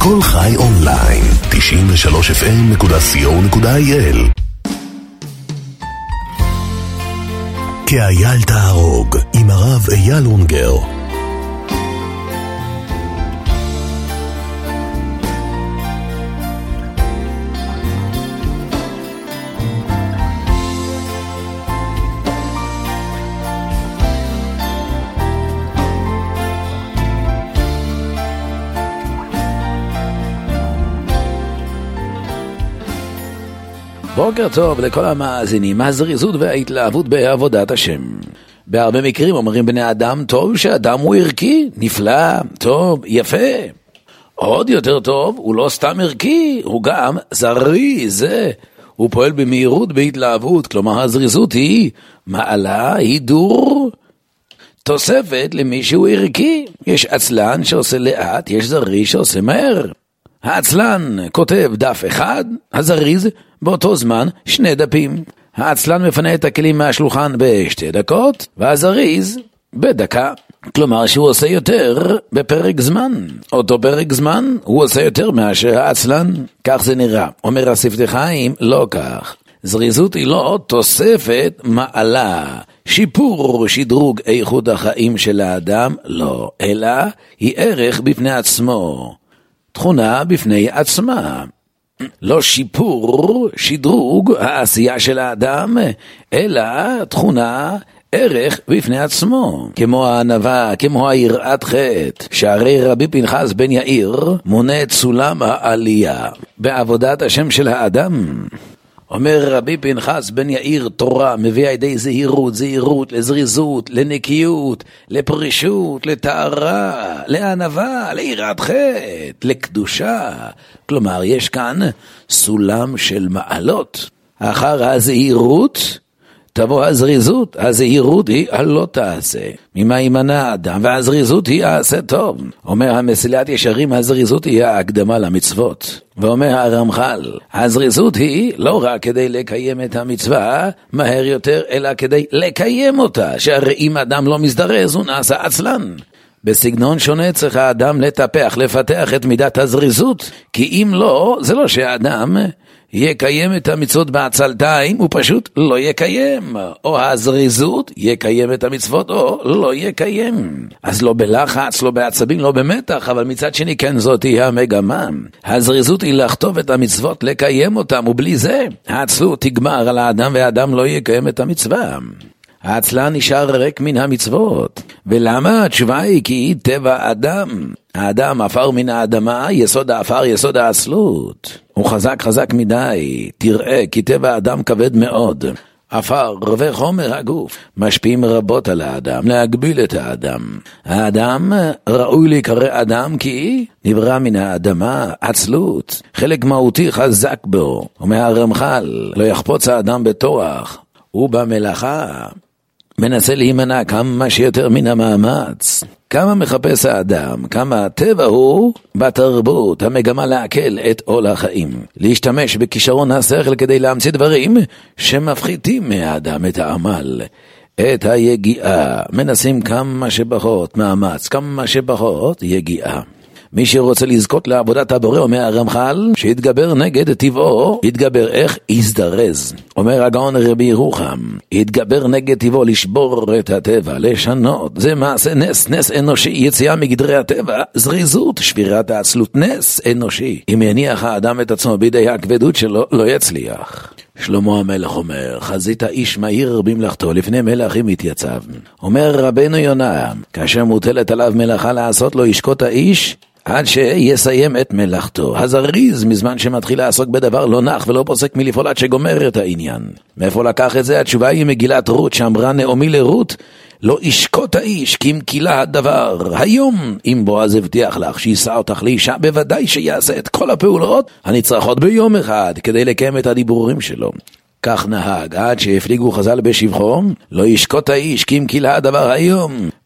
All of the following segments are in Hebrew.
כל חי אונליין, 93fm.co.il. כאייל תהרוג, עם הרב אייל אונגר. בוקר טוב לכל המאזינים, הזריזות וההתלהבות בעבודת השם. בהרבה מקרים אומרים בני אדם, טוב שאדם הוא ערכי, נפלא, טוב, יפה. עוד יותר טוב, הוא לא סתם ערכי, הוא גם זריז, הוא פועל במהירות, בהתלהבות, כלומר הזריזות היא מעלה, הידור, תוספת למי שהוא ערכי. יש עצלן שעושה לאט, יש זריז שעושה מהר. העצלן כותב דף אחד, הזריז באותו זמן 2 דפים. העצלן מפנה את הכלים מהשולחן ב2 דקות, והזריז בדקה. כלומר שהוא עושה יותר בפרק זמן. אותו פרק זמן הוא עושה יותר מאשר העצלן. כך זה נראה. אומר הספתי חיים, לא כך. זריזות היא לא תוספת מעלה, שיפור, שדרוג איכות החיים של האדם, לא, אלא היא ערך בפני עצמו. תכונה בפני עצמה. לא שיפור, שדרוג העשייה של האדם, אלא תכונה, ערך בפני עצמו. כמו הענווה, כמו היראת חטא, שהרי רבי פנחס בן יאיר מונה את סולם העלייה בעבודת השם של האדם. אומר רבי פנחס בן יאיר, תורה מביאה ידי זהירות, זהירות לזריזות, לנקיות, לפרישות, לטהרה, לענווה, ליראת חטא, לקדושה. כלומר, יש כאן סולם של מעלות. אחר הזהירות תבוא הזריזות. הזהירות היא הלא תעשה, ממה יימנע האדם, והזריזות היא העשה טוב. אומר המסילת ישרים, הזריזות היא ההקדמה למצוות. ואומר הרמח"ל, הזריזות היא לא רק כדי לקיים את המצווה מהר יותר, אלא כדי לקיים אותה, שהרי אם אדם לא מזדרז הוא נעשה עצלן. בסגנון שונה צריך האדם לטפח, לפתח את מידת הזריזות, כי אם לא, זה לא שהאדם יקיים את המצוות בעצלתיים, הוא פשוט לא יקיים. או הזריזות יקיים את המצוות או לא יקיים. אז לא בלחץ, לא בעצבים, לא במתח, אבל מצד שני כן זאת היא המגמה. הזריזות היא לכתוב את המצוות, לקיים אותם, ובלי זה העצלות תגמר על האדם והאדם לא יקיים את המצווה. העצלן נשאר ריק מן המצוות. ולמה? התשובה היא כי טבע אדם. האדם עפר מן האדמה, יסוד האפר, יסוד העצלות. הוא חזק חזק מדי. תראה כי טבע אדם כבד מאוד. עפר וחומר הגוף משפיעים רבות על האדם, להגביל את האדם. האדם ראוי להיקרא אדם כי נברא מן האדמה, עצלות. חלק מהותי חזק בו. אומר הרמח"ל, לא יחפוץ האדם בתוח. הוא במלאכה מנסה להימנע כמה שיותר מן המאמץ. כמה מחפש האדם, כמה הטבע הוא בתרבות, המגמה להקל את עול החיים. להשתמש בכישרון השכל כדי להמציא דברים שמפחיתים מהאדם את העמל, את היגיעה. מנסים כמה שפחות מאמץ, כמה שפחות יגיעה. מי שרוצה לזכות לעבודת הבורא, אומר הרמח"ל, שיתגבר נגד טבעו, יתגבר איך? יזדרז. אומר הגאון רבי ירוחם, יתגבר נגד טבעו, לשבור את הטבע, לשנות. זה מעשה נס, נס אנושי, יציאה מגדרי הטבע, זריזות, שבירת העצלות, נס אנושי. אם יניח האדם את עצמו בידי הכבדות שלו, לא יצליח. שלמה המלך אומר, חזית איש מהיר במלאכתו, לפני מלכים התייצב. אומר רבנו יונה, כאשר מוטלת עליו מלאכה לעשות, לא ישקוט האיש עד שיסיים את מלאכתו. הזריז מזמן שמתחיל לעסוק בדבר לא נח ולא פוסק מלפעול עד שגומר את העניין. מאיפה לקח את זה? התשובה היא מגילת רות, שאמרה נעמי לרות, לא ישקוט האיש כי אם קילה הדבר. היום אם בועז הבטיח לך שישא אותך לאישה, בוודאי שיעשה את כל הפעולות הנצרכות ביום אחד כדי לקיים את הדיבורים שלו. כך נהג עד שהפליגו חז"ל בשבחו, לא ישקוט האיש כי אם קילה הדבר היום.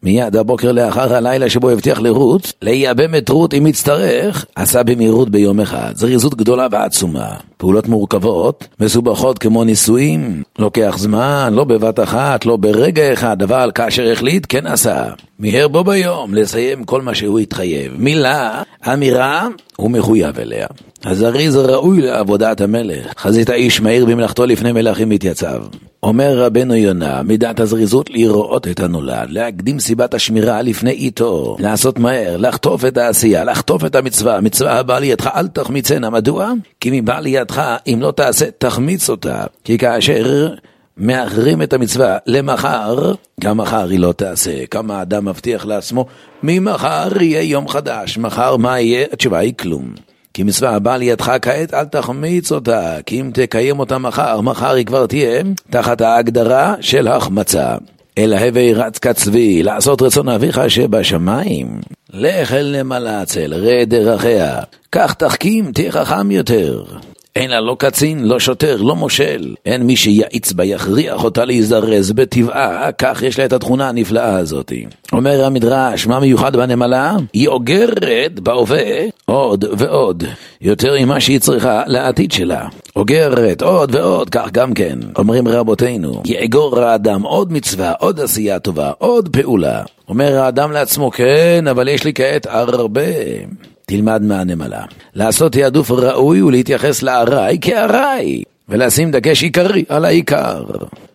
מיד הבוקר לאחר הלילה שבו הבטיח לרות, לייבם את רות אם יצטרך, עשה במהירות ביום אחד. זריזות גדולה ועצומה. פעולות מורכבות, מסובכות כמו נישואים, לוקח זמן, לא בבת אחת, לא ברגע אחד, אבל כאשר החליט, כן עשה. מיהר בו ביום לסיים כל מה שהוא התחייב. מילה, אמירה, הוא מחויב אליה. הזריז ראוי לעבודת המלך. חזית האיש מהיר במלאכתו לפני מלכים מתייצב. אומר רבנו יונה, מידת הזריזות לראות את הנולד, להקדים סיבת השמירה לפני איתו, לעשות מהר, לחטוף את העשייה, לחטוף את המצווה. מצווה הבאה לידך אל תחמיצנה. מדוע? כי מבא לידך אם לא תעשה תחמיץ אותה. כי כאשר מאחרים את המצווה למחר, גם מחר היא לא תעשה. כמה אדם מבטיח לעצמו, ממחר יהיה יום חדש, מחר מה יהיה? התשובה היא כלום. כי מצווה הבאה לידך כעת אל תחמיץ אותה, כי אם תקיים אותה מחר היא כבר תהיה תחת ההגדרה של החמצה. אל הווי רץ כצבי, לעשות רצון אביך שבשמיים. לך אל נמלה צל, רד דרכיה, כך תחכים, תהיה חכם יותר. אין לה לא קצין, לא שוטר, לא מושל. אין מי שיעיץ בה, יכריח אותה להזדרז בטבעה, כך יש לה את התכונה הנפלאה הזאת. אומר המדרש, מה מיוחד בנמלה? היא אוגרת בהווה עוד ועוד, יותר ממה שהיא צריכה לעתיד שלה. אוגרת עוד ועוד, כך גם כן. אומרים רבותינו, יאגור האדם עוד מצווה, עוד עשייה טובה, עוד פעולה. אומר האדם לעצמו, כן, אבל יש לי כעת הרבה. תלמד מהנמלה. לעשות תעדוף ראוי ולהתייחס לארעי כארעי, ולשים דגש עיקרי על העיקר.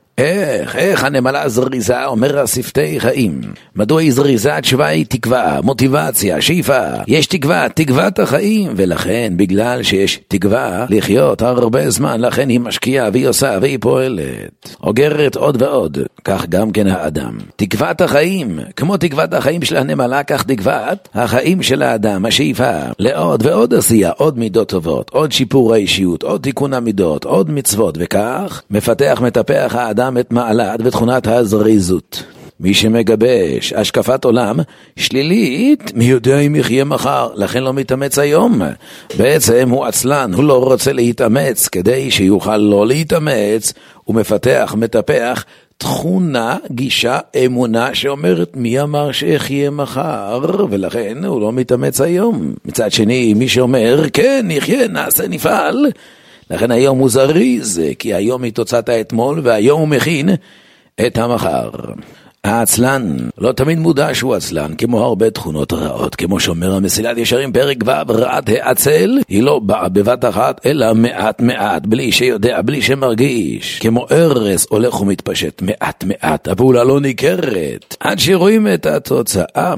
איך הנמלה זריזה, אומר השפתי חיים. מדוע היא זריזה? התשובה היא תקווה, מוטיבציה, שאיפה. יש תקווה, תקוות החיים, ולכן בגלל שיש תקווה לחיות הרבה זמן, לכן היא משקיעה והיא עושה והיא פועלת. אוגרת עוד ועוד, כך גם כן האדם. תקוות החיים, כמו תקוות החיים של הנמלה, כך תקוות החיים של האדם, השאיפה לעוד ועוד עשייה, עוד מידות טובות, עוד שיפור האישיות, עוד תיקון המידות, עוד מצוות, וכך מפתח מטפח האדם את מעלת ותכונת הזריזות. מי שמגבש השקפת עולם שלילית, מי יודע אם יחיה מחר, לכן לא מתאמץ היום. בעצם הוא עצלן, הוא לא רוצה להתאמץ, כדי שיוכל לא להתאמץ, הוא מפתח, מטפח תכונה, גישה, אמונה שאומרת מי אמר שיחיה מחר, ולכן הוא לא מתאמץ היום. מצד שני, מי שאומר כן, נחיה, נעשה, נפעל, לכן היום הוא זריז, כי היום היא תוצאת האתמול, והיום הוא מכין את המחר. העצלן לא תמיד מודע שהוא עצלן, כמו הרבה תכונות רעות, כמו שאומר המסילת ישרים פרק ו', רעת העצל היא לא באה בבת אחת, אלא מעט מעט, בלי שיודע, בלי שמרגיש, כמו ארס הולך ומתפשט מעט מעט, הפעולה לא ניכרת, עד שרואים את התוצאה.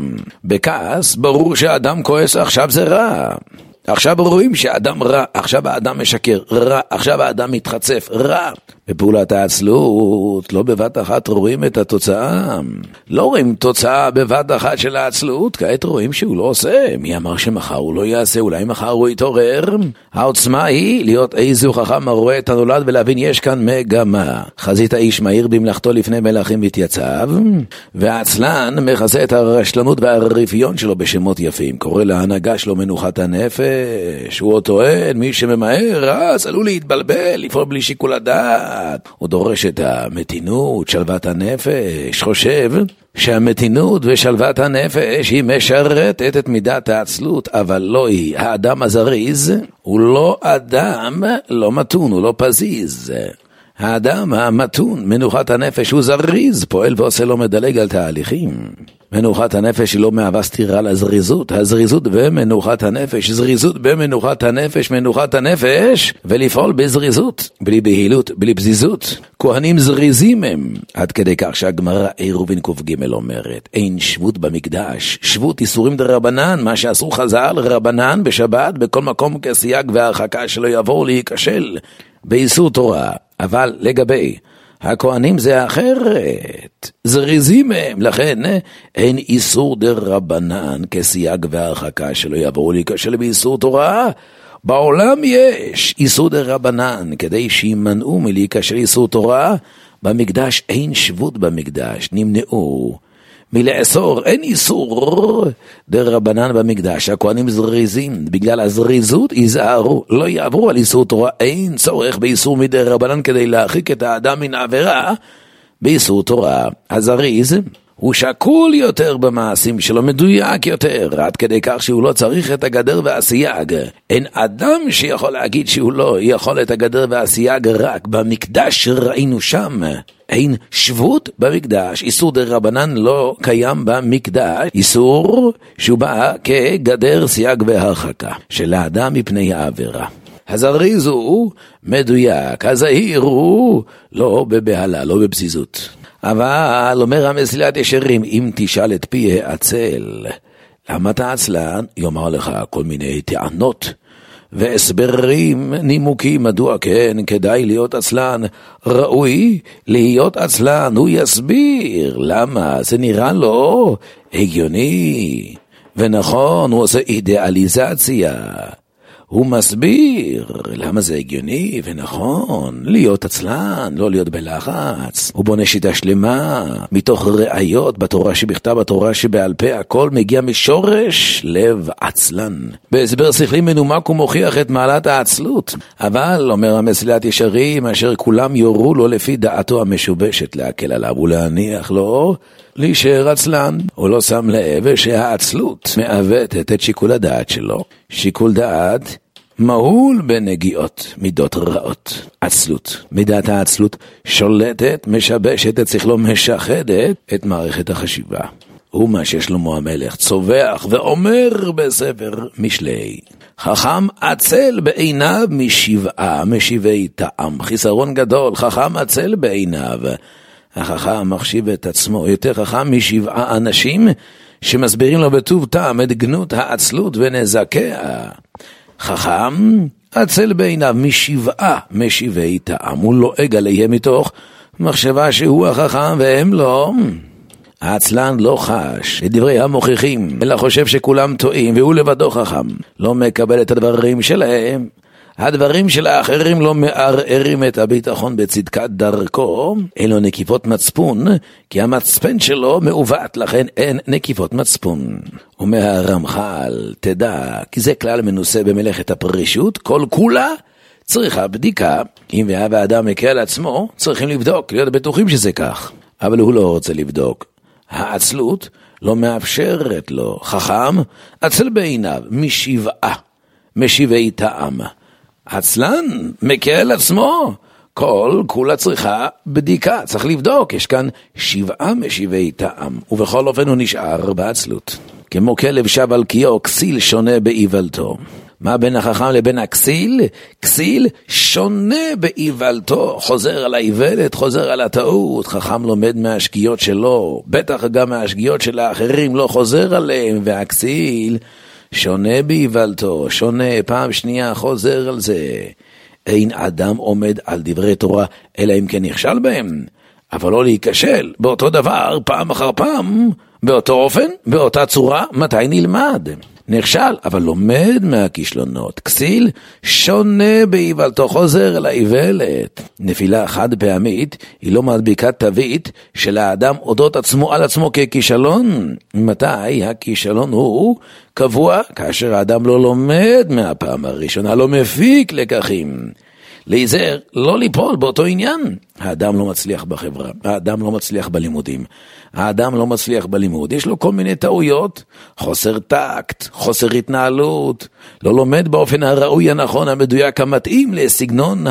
בכעס ברור שהאדם כועס, עכשיו זה רע. עכשיו רואים שהאדם רע, עכשיו האדם משקר, רע, עכשיו האדם מתחצף, רע. בפעולת העצלות, לא בבת אחת רואים את התוצאה. לא רואים תוצאה בבת אחת של העצלות, כעת רואים שהוא לא עושה. מי אמר שמחר הוא לא יעשה, אולי מחר הוא יתעורר? העוצמה היא להיות איזו חכם הרואה את הנולד ולהבין יש כאן מגמה. חזית האיש מהיר במלאכתו לפני מלכים מתייצב, והעצלן מכסה את הרשלנות והרפיון שלו בשמות יפים. קורא להנהגה שלו מנוחת הנפש. הוא טוען, מי שממהר, אז עלול להתבלבל, לפעול בלי שיקול הדעת. הוא דורש את המתינות, שלוות הנפש, חושב שהמתינות ושלוות הנפש היא משרתת את מידת העצלות, אבל לא היא. האדם הזריז הוא לא אדם לא מתון, הוא לא פזיז. האדם המתון, מנוחת הנפש, הוא זריז, פועל ועושה לא מדלג על תהליכים. מנוחת הנפש היא לא מהווה סתירה לזריזות. הזריזות במנוחת הנפש, זריזות במנוחת הנפש, מנוחת הנפש, ולפעול בזריזות, בלי בהילות, בלי פזיזות. כהנים זריזים הם, עד כדי כך שהגמרא עירובין ק"ג אומרת, אין שבות במקדש, שבות איסורים דרבנן, מה שעשו חז"ל רבנן בשבת, בכל מקום כסייג והרחקה שלא יבואו להיכשל באיסור תורה. אבל לגבי הכהנים זה אחרת, זריזים הם, לכן אין איסור דרבנן כסייג והרחקה שלא יבואו להיכשל באיסור תורה. בעולם יש איסור דרבנן כדי שימנעו מלהיכשל איסור תורה. במקדש אין שבות, במקדש נמנעו מלאסור, אין איסור דרבנן במקדש. הכהנים זריזים, בגלל הזריזות ייזהרו, לא יעברו על איסור תורה. אין צורך באיסור מדרבנן כדי להרחיק את האדם מן העבירה באיסור תורה. הזריז הוא שקול יותר במעשים שלו, מדויק יותר, עד כדי כך שהוא לא צריך את הגדר והסייג. אין אדם שיכול להגיד שהוא לא יכול את הגדר והסייג, רק במקדש ראינו שם. אין שבות במקדש, איסור דרבנן לא קיים במקדש, איסור שהוא בא כגדר סייג והרחקה של האדם מפני העבירה. הזריזו מדויק, הזהירו לא בבהלה, לא בפזיזות. אבל אומר המסילת ישרים, אם תשאל את פי העצל למה אתה עצלן, יאמר לך כל מיני טענות והסברים נימוקים מדוע כן כדאי להיות עצלן, ראוי להיות עצלן. הוא יסביר למה זה נראה לו הגיוני ונכון, הוא עושה אידיאליזציה, הוא מסביר למה זה הגיוני ונכון להיות עצלן, לא להיות בלחץ. הוא בונה שיטה שלמה מתוך ראיות בתורה שבכתב, בתורה שבעל פה, הכל מגיע משורש לב עצלן. בהסבר שכלי מנומק הוא מוכיח את מעלת העצלות. אבל אומר המסילת ישרים, אשר כולם יורו לו לפי דעתו המשובשת להקל עליו ולהניח לו להישאר עצלן. הוא לא שם לב שהעצלות מעוותת את שיקול הדעת שלו. שיקול דעת מהול בנגיעות, מידות רעות. עצלות, מידת העצלות שולטת, משבשת את שכלו, משחדת את מערכת החשיבה. הוא מה ששלמה המלך צובח ואומר בספר משלי, חכם עצל בעיניו משבעי טעם. חיסרון גדול, חכם עצל בעיניו. החכם מחשיב את עצמו יותר חכם משבעה אנשים שמסבירים לו בטוב טעם את גנות העצלות ונזקיה. חכם עצל בעיניו משבעי טעם. הוא לועג עליהם מתוך מחשבה שהוא החכם והם לא. העצלן לא חש את דברי המוכיחים, אלא חושב שכולם טועים והוא לבדו חכם. לא מקבל את הדברים שלהם. הדברים של האחרים לא מערערים את הביטחון בצדקת דרכו, אין לו נקיפות מצפון, כי המצפן שלו מעוות, לכן אין נקיפות מצפון. ומהרמח"ל, תדע, כי זה כלל מנוסה במלאכת הפרישות, כל כולה צריכה בדיקה. אם והאדם מקל עצמו, צריכים לבדוק, להיות בטוחים שזה כך. אבל הוא לא רוצה לבדוק. העצלות לא מאפשרת לו. חכם, עצל בעיניו משבעי טעם. עצלן מקל עצמו, כל כולה צריכה בדיקה, צריך לבדוק, יש כאן 7 משבעי טעם, ובכל אופן הוא נשאר בעצלות. כמו כלב שב על קיאו, כסיל שונה באיוולתו. מה בין החכם לבין הכסיל? כסיל שונה באיוולתו, חוזר על האיוולת, חוזר על הטעות. חכם לומד מהשגיאות שלו, בטח גם מהשגיאות של האחרים, לא חוזר עליהם, והכסיל שונה באיוולתו, שונה, פעם שנייה חוזר על זה. אין אדם עומד על דברי תורה, אלא אם כן נכשל בהם, אבל לא להיכשל באותו דבר, פעם אחר פעם, באותו אופן, באותה צורה. מתי נלמד? נכשל, אבל לומד מהכישלונות. כסיל שונה באיוולתו, חוזר אל האיוולת. נפילה חד פעמית היא לא מדביקת תווית של האדם אודות עצמו על עצמו ככישלון. מתי הכישלון הוא קבוע? כאשר האדם לא לומד מהפעם הראשונה, לא מפיק לקחים. להיזהר, לא ליפול באותו עניין. האדם לא מצליח בחברה, האדם לא מצליח בלימודים, האדם לא מצליח בלימוד, יש לו כל מיני טעויות, חוסר טקט, חוסר התנהלות, לא לומד באופן הראוי, הנכון, המדויק, המתאים לסגנון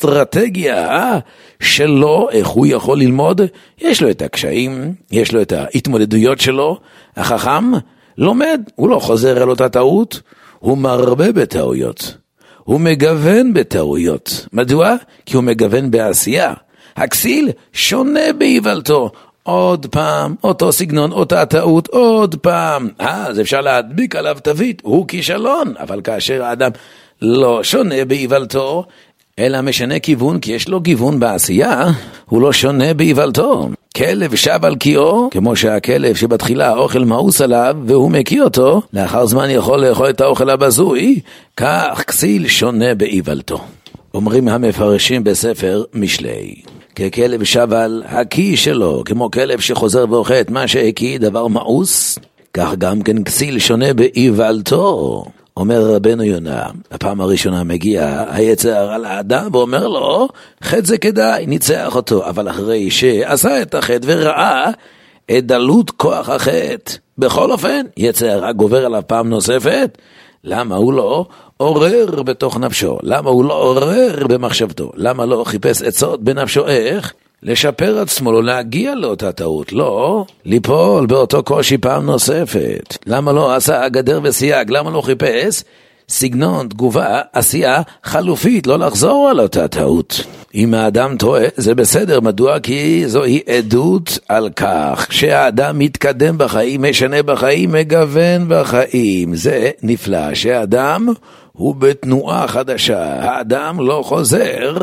האסטרטגיה שלו. איך הוא יכול ללמוד? יש לו את הקשיים, יש לו את ההתמודדויות שלו. החכם לומד, הוא לא חוזר על אותה טעות, הוא מרבה בטעויות. הוא מגוון בטעויות. מדוע? כי הוא מגוון בעשייה. הכסיל שונה באיוולתו. עוד פעם, אותו סגנון, אותה טעות, עוד פעם. אז אפשר להדביק עליו תווית, הוא כישלון. אבל כאשר האדם לא שונה באיוולתו, אלא משנה כיוון, כי יש לו גיוון בעשייה, הוא לא שונה באיוולתו. כלב שב על קיאו, כמו שהכלב שבתחילה האוכל מאוס עליו והוא מקיא אותו, לאחר זמן יכול לאכול את האוכל הבזוי, כך כסיל שונה באיוולתו. אומרים המפרשים בספר משלי, ככלב שב על הקיא שלו, כמו כלב שחוזר ואוכל את מה שהקיא, דבר מאוס, כך גם כן כסיל שונה באיוולתו. אומר רבנו יונה, הפעם הראשונה מגיע היצר על האדם ואומר לו, חטא זה כדאי, ניצח אותו. אבל אחרי שעשה את החטא וראה את דלות כוח החטא. בכל אופן, יצר הרע גובר עליו פעם נוספת. למה הוא לא עורר בתוך נפשו? למה הוא לא עורר במחשבתו? למה לא חיפש עצות בנפשו איך לשפר עצמו, לא להגיע לאותה טעות, לא ליפול באותו קושי פעם נוספת? למה לא עשה גדר וסייג? למה לא חיפש סגנון, תגובה, עשייה חלופית, לא לחזור על אותה טעות? אם האדם טועה, זה בסדר. מדוע? כי זוהי עדות על כך שהאדם מתקדם בחיים, משנה בחיים, מגוון בחיים. זה נפלא שהאדם הוא בתנועה חדשה. האדם לא חוזר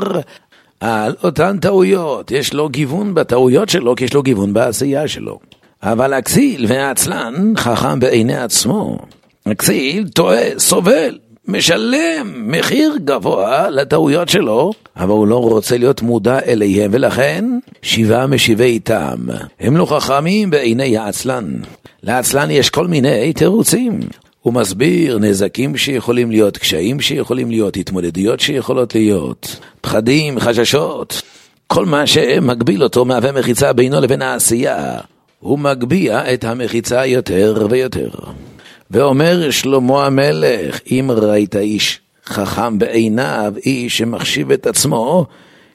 על אותן טעויות. יש לו גיוון בטעויות שלו, כי יש לו גיוון בעשייה שלו. אבל הכסיל והעצלן חכם בעיני עצמו. הכסיל טועה, סובל, משלם מחיר גבוה לטעויות שלו, אבל הוא לא רוצה להיות מודע אליהם, ולכן שבעה משיבי איתם. הם לא חכמים בעיני העצלן. לעצלן יש כל מיני תירוצים. הוא מסביר נזקים שיכולים להיות, קשיים שיכולים להיות, התמודדויות שיכולות להיות, פחדים, חששות. כל מה שמגביל אותו מהווה מחיצה בינו לבין העשייה. הוא מגביה את המחיצה יותר ויותר. ואומר שלמה המלך, אם ראית איש חכם בעיניו, איש שמחשיב את עצמו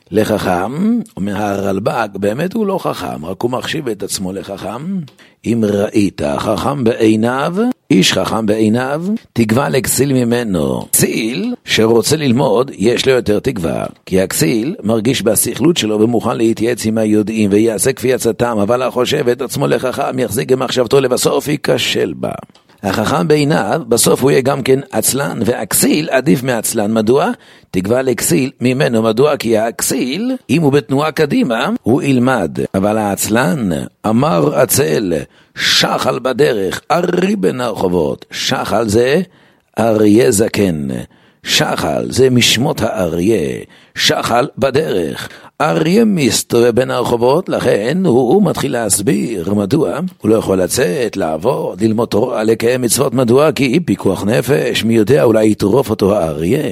לחכם, אומר הרלב"ג, באמת הוא לא חכם, רק הוא מחשיב את עצמו לחכם. אם ראית חכם בעיניו, איש חכם בעיניו, תקווה לכסיל ממנו. כסיל שרוצה ללמוד, יש לו יותר תקווה, כי הכסיל מרגיש בסכלות שלו ומוכן להתייעץ עם היודעים ויעשה כפי עצתם, אבל החושב את עצמו לחכם, יחזיק במחשבתו, לבסוף ייכשל בה. החכם בעיניו, בסוף הוא יהיה גם כן עצלן, והכסיל עדיף מעצלן. מדוע? תקווה לכסיל ממנו. מדוע? כי הכסיל, אם הוא בתנועה קדימה, הוא ילמד. אבל העצלן, אמר עצל, שחל בדרך, ארי בין הרחובות. שחל זה אריה זקן. שחל זה משמות האריה. שחל בדרך. אריה מסתובב בין הרחובות, לכן הוא מתחיל להסביר מדוע הוא לא יכול לצאת, לעבוד, ללמוד תורה, לקיים מצוות. מדוע? כי פיקוח נפש, מי יודע, אולי יטרוף אותו האריה.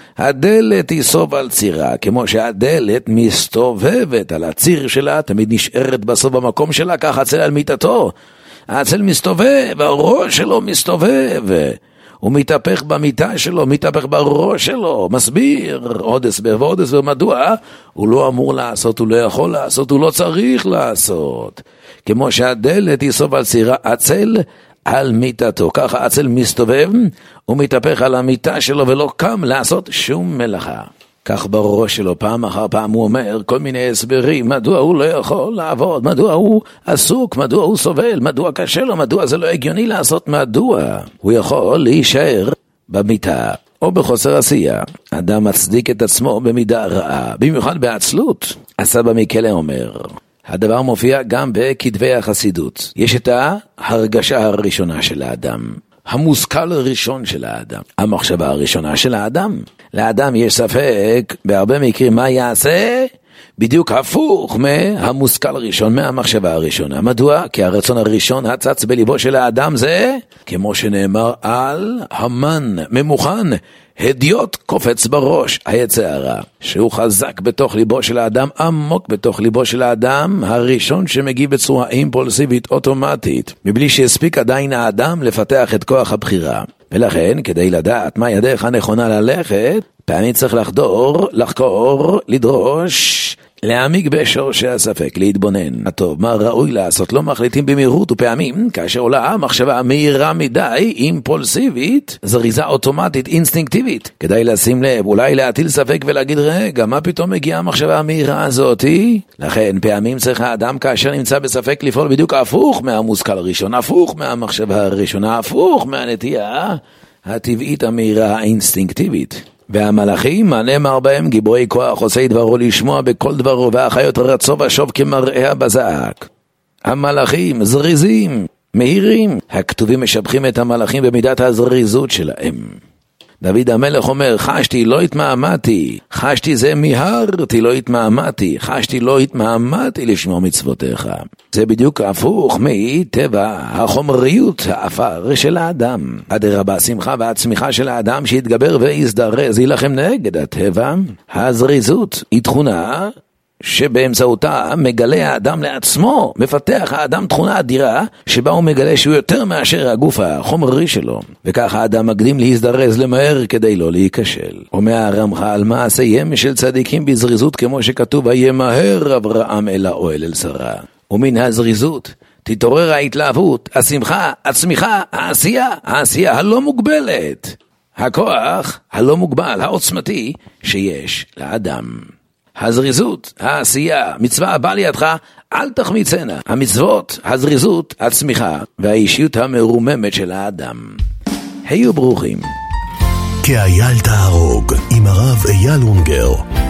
הדלת יסוב על צירה, כמו שהדלת מסתובבת על הציר שלה, תמיד נשארת בסוף במקום שלה, כך הצל על מיטתו. הצל מסתובב, הראש שלו מסתובב. הוא מתהפך במיטה שלו, מתהפך בראש שלו, מסביר עוד הסבר ועוד הסבר. מדוע? הוא לא אמור לעשות, הוא לא יכול לעשות, הוא לא צריך לעשות. כמו שהדלת יסוב על צירה, עצל על מיטתו. ככה עצל מסתובב, הוא מתהפך על המיטה שלו ולא קם לעשות שום מלאכה. כך בראש שלו פעם אחר פעם הוא אומר כל מיני הסברים, מדוע הוא לא יכול לעבוד, מדוע הוא עסוק, מדוע הוא סובל, מדוע קשה לו, מדוע זה לא הגיוני לעשות, מדוע הוא יכול להישאר במיטה או בחוסר עשייה. אדם מצדיק את עצמו במידה רעה, במיוחד בעצלות. הסבא מקלה אומר, הדבר מופיע גם בכתבי החסידות. יש את ההרגשה הראשונה של האדם, המושכל הראשון של האדם, המחשבה הראשונה של האדם. לאדם יש ספק בהרבה מקרים מה יעשה, בדיוק הפוך מהמושכל הראשון, מהמחשבה הראשונה. מדוע? כי הרצון הראשון הצץ בליבו של האדם זה, כמו שנאמר על המן ממוכן, הדיוט קופץ בראש, היצר הרע, שהוא חזק בתוך ליבו של האדם, עמוק בתוך ליבו של האדם, הראשון שמגיב בצורה אימפולסיבית אוטומטית, מבלי שהספיק עדיין האדם לפתח את כוח הבחירה. ולכן, כדי לדעת מהי הדרך הנכונה ללכת, פעמים צריך לחקור, לדרוש, להעמיק בשורשי הספק, להתבונן. הטוב, מה ראוי לעשות? לא מחליטים במהירות, ופעמים, כאשר עולה מחשבה מהירה מדי, אימפולסיבית, זריזה אוטומטית, אינסטינקטיבית. כדאי לשים לב, אולי להטיל ספק ולהגיד, רגע, מה פתאום מגיעה המחשבה המהירה הזאת? לכן, פעמים צריך האדם כאשר נמצא בספק לפעול בדיוק הפוך מהמושכל הראשון, הפוך מהמחשבה הראשונה, הפוך מהנטייה הטבעית המהירה האינסטינקטיבית. והמלאכים, מה נאמר בהם? גיבורי כוח, עושי דברו לשמוע בכל דברו, והחיות רצו ושוב כמראה בזעק. המלאכים זריזים, מהירים. הכתובים משבחים את המלאכים במידת הזריזות שלהם. דוד המלך אומר, חשתי לא התמהמהתי, חשתי זה מיהרתי לא התמהמהתי, חשתי לא התמהמהתי לשמור מצוותיך. זה בדיוק הפוך מטבע החומריות האפר של האדם. אדרבה השמחה והצמיחה של האדם שיתגבר ויזדרז, ילחם נגד הטבע. הזריזות היא תכונה שבאמצעותה מגלה האדם לעצמו, מפתח האדם תכונה אדירה, שבה הוא מגלה שהוא יותר מאשר הגוף החומרי שלו, וכך האדם מקדים להזדרז למהר כדי לא להיכשל. אומר הרמח"ל, מעשיהם של צדיקים בזריזות, כמו שכתוב, ימהר אברהם אל האוהל אל שרה. ומן הזריזות תתעורר ההתלהבות, השמחה, הצמיחה, העשייה הלא מוגבלת, הכוח הלא מוגבל, העוצמתי שיש לאדם. הזריזות, העשייה, מצווה הבא לידך, אל תחמיצנה. המצוות, הזריזות, הצמיחה והאישיות המרוממת של האדם. היו ברוכים. כאייל תהרוג עם הרב אייל אונגר.